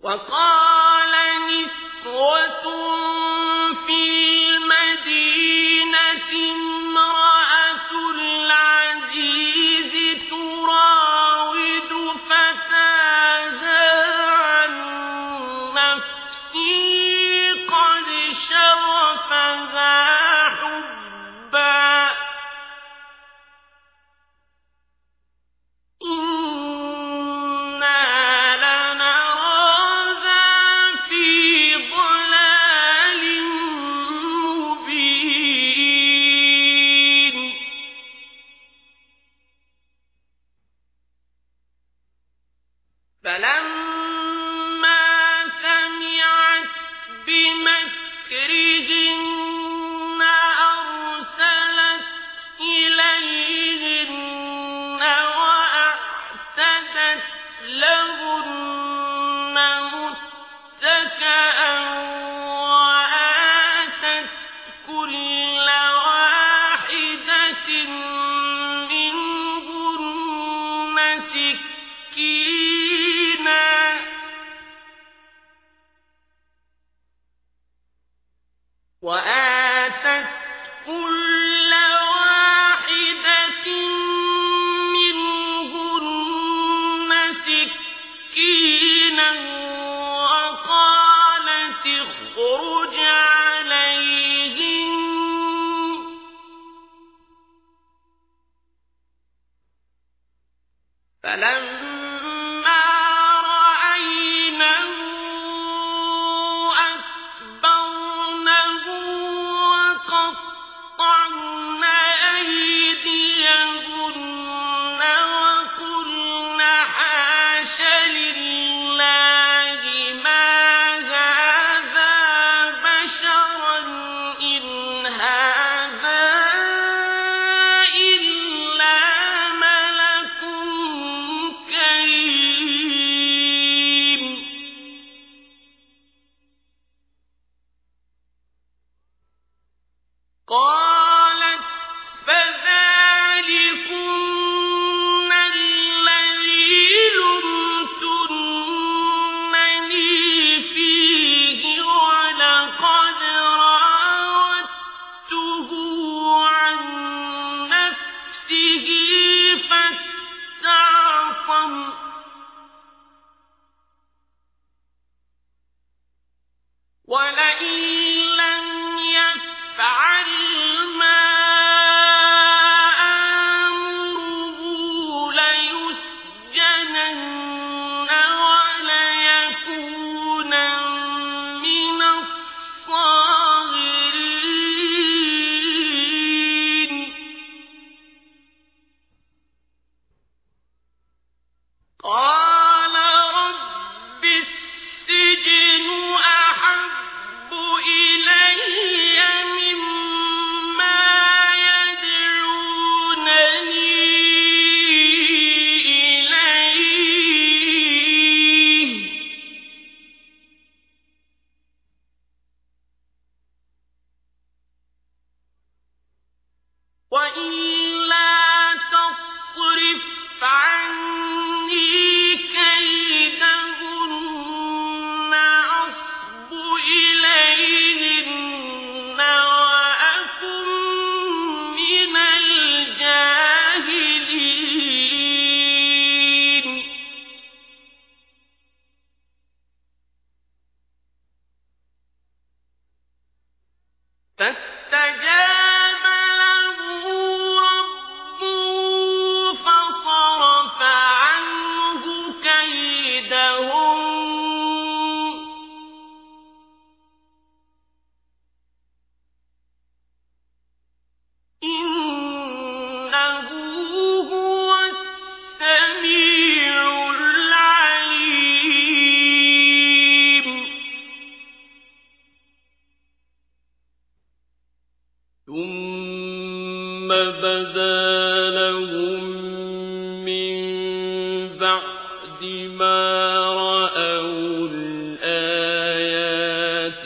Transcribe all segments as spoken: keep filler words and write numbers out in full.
وقال نسوة في المدينة امرأة العزيز تراود فتاها عن نفسه قد شغفها حبا فلما سمعت بمكرهن أرسلت إليهن وأعتدت لهن متكئا وآتت كل واحدة منهن سكينا وآتت كل واحدة منهن سكينا وقالت اخرج عليهن فلما رأينه أكبرنه وقطعن أيديهن وقلن حاش لله ما هذا بشرا إن هذا إلا ملك كريم قالت فذلكن الذي لمتنني فيه ولقد راودته عن نفسه فاستعصم ولئن لم يفعل ما آمره ليسجنن وليكونا من الصاغرين قال رب السجن أحب إلي مما يدعونني إليه وإلا تصرف عني كيدهن أصب إليهن وأكن من الجاهلين فاستجاب له ربه فصرف عنه كيدهم إنه هو السميع العليم ثم بدا لهم من بعد ما رأوا الآيات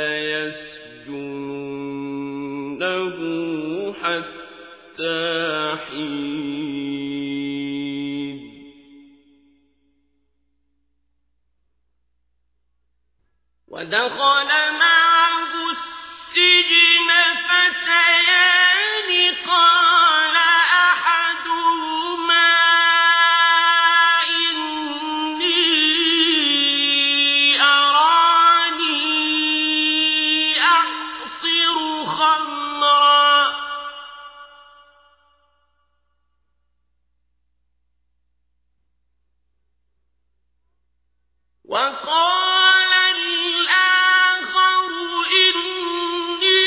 ليسجننه حتى حين ودخل معه السجن فتيان قال أحدهما إني أراني أعصر خمرا وقال الآخر إني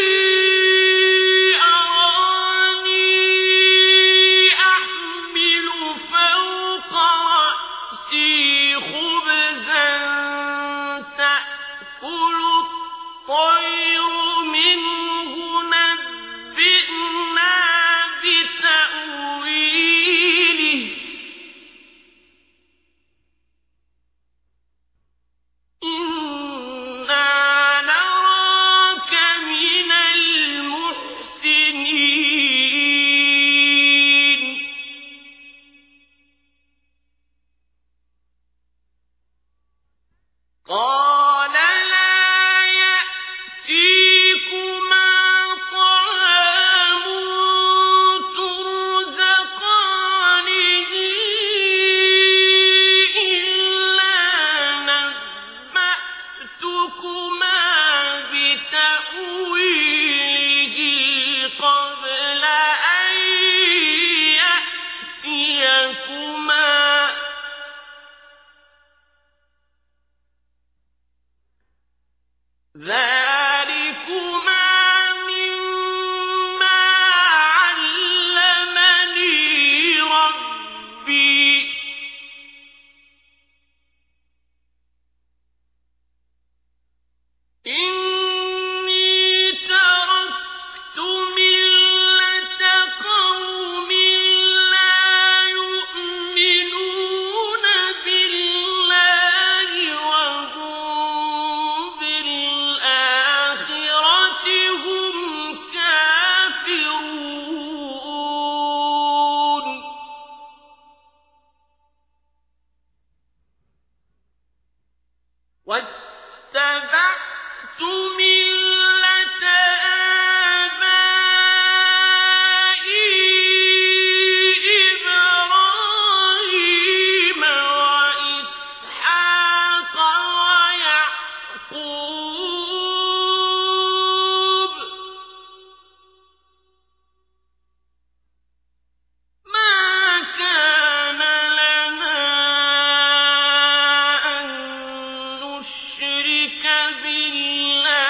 أراني أحمل فوق رأسي خبزا تأكل الطير منه نبئنا بتأويله إنا نراك من المحسنين قال لا يأتيكما طعام ترزقانه إلا نبأتكما بتأويله قبل أن يأتيكما ذلكما مما علمني ربي إني تركت ملة قوم لا يؤمنون بالله وهم بالآخرة هم كافرون واتبعت ملة آبائي إبراهيم وإسحاق ويعقوب ما كان لنا أن نشرك بالله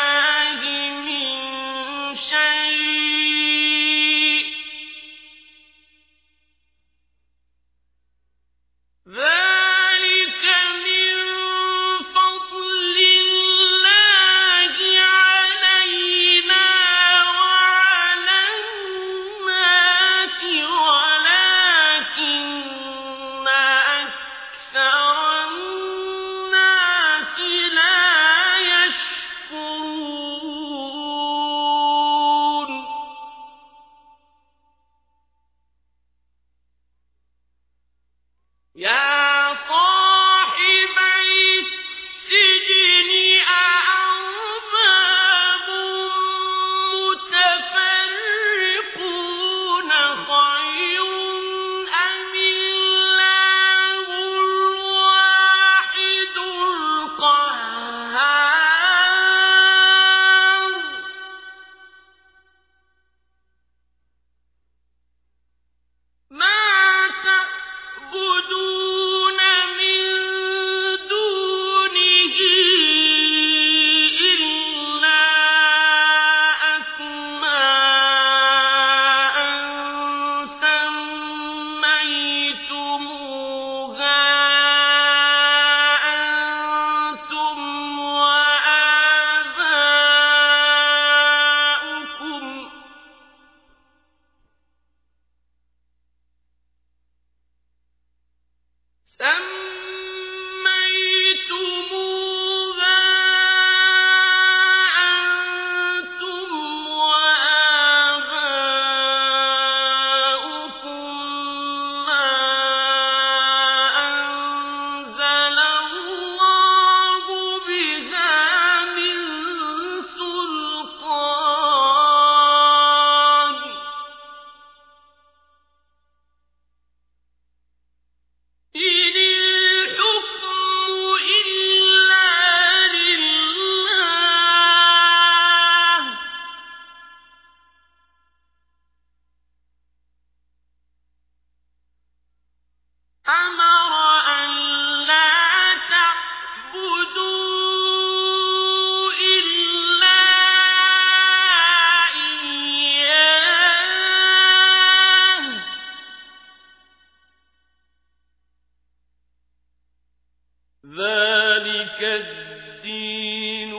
الدين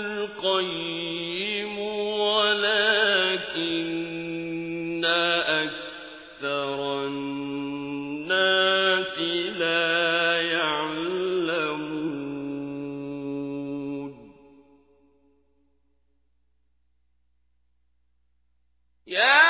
القيم ولكن أكثر الناس لا يعلمون يا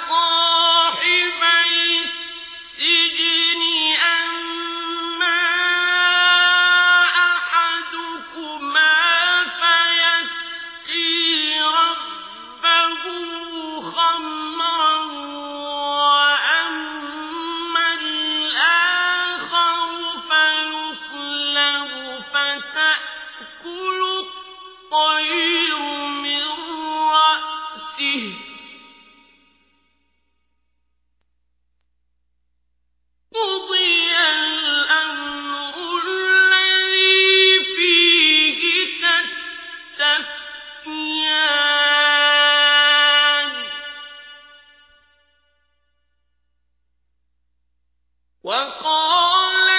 وقال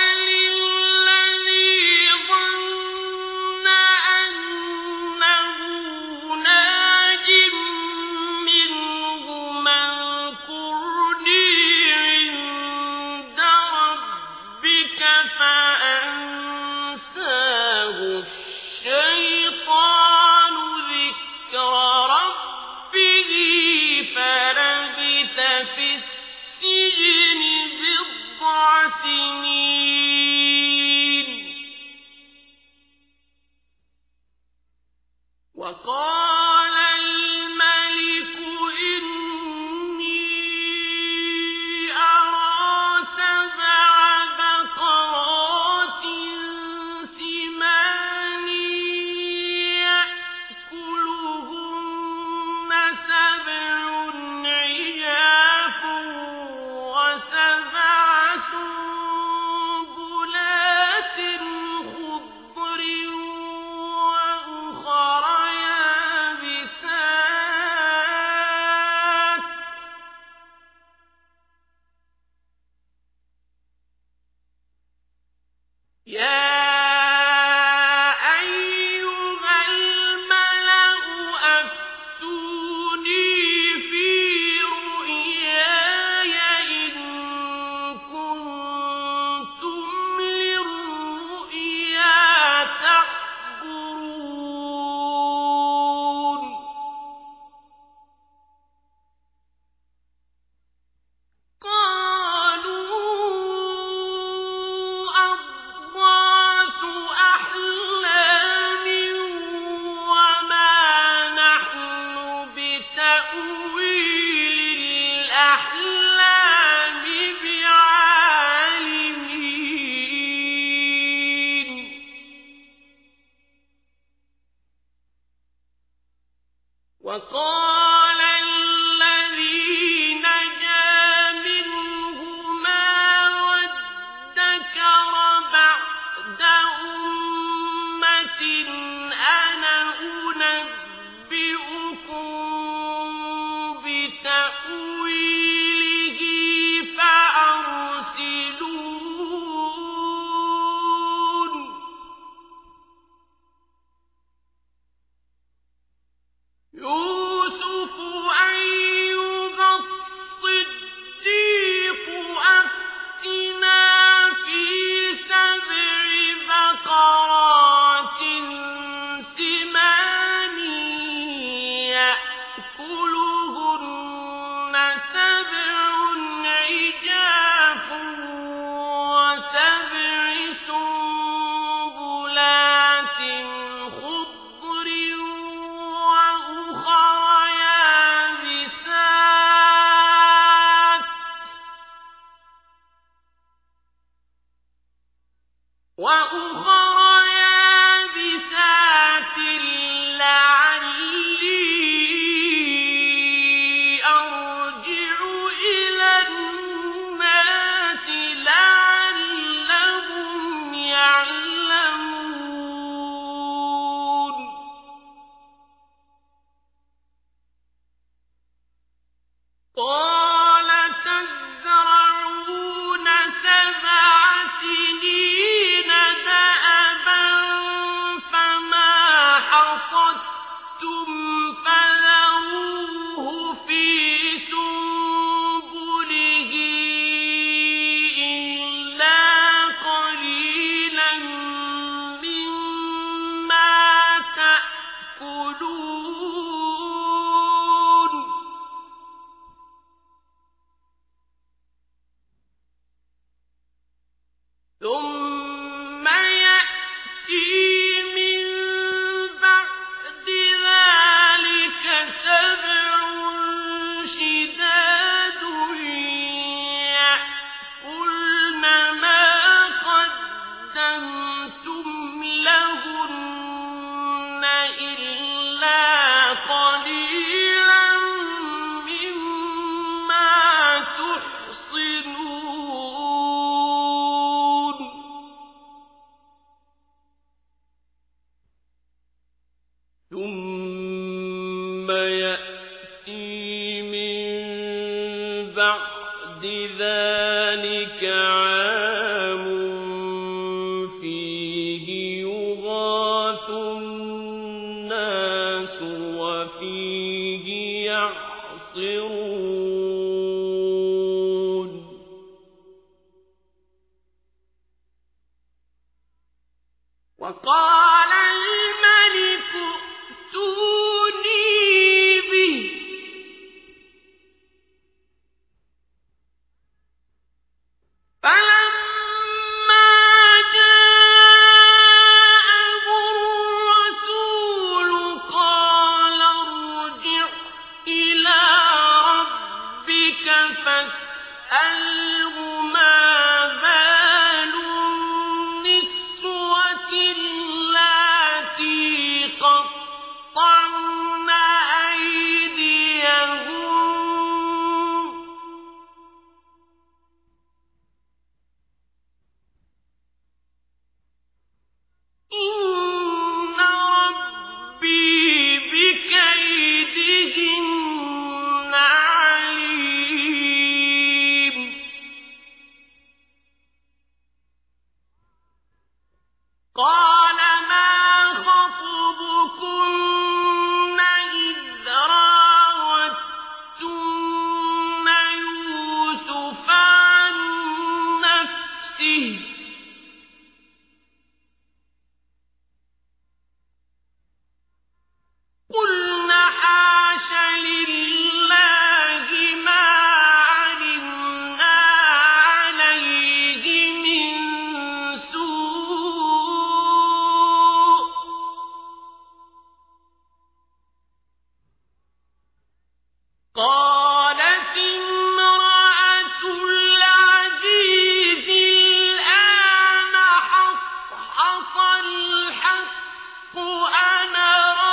للذي ظن أنه ناج منهما اذكرني عند ربك فأنساه الشيطان ذكر ربه فلبث في السجن سنين وقال الملك إني أرى سبع بقرات سمان يأكلهن سبع عجاف وسبع وقال الذي نجا منهما وادكر بعد أمة أنا أنبئكم بتأويله فأرسلون يوسف ثم يأتي من بعد ذلك عام فيه يغاث الناس وفيه يعصرون وقال الملك ائتوني به فلما جاءه الرسول قال ارجع إلى ربك فاسأله ما بال النسوة اللاتي قطعن أيديهن إن ربي بكيدهن عليم قال ما خطبكن إذ راوتن يوسف عن نفسه قلنا حاش لله ما علمنا عليه من سوء قالت امرأة العزيز الآن حصحص الحق أنا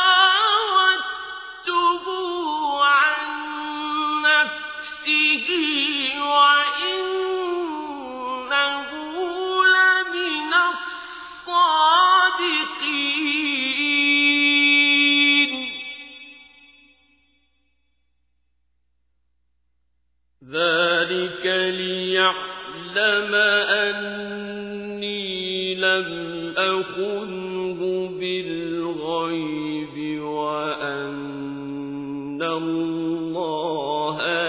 راودته عن نفسه وإنه لمن الصادقين ذلك ليعلم أني لم أخنه بالغيب وأن الله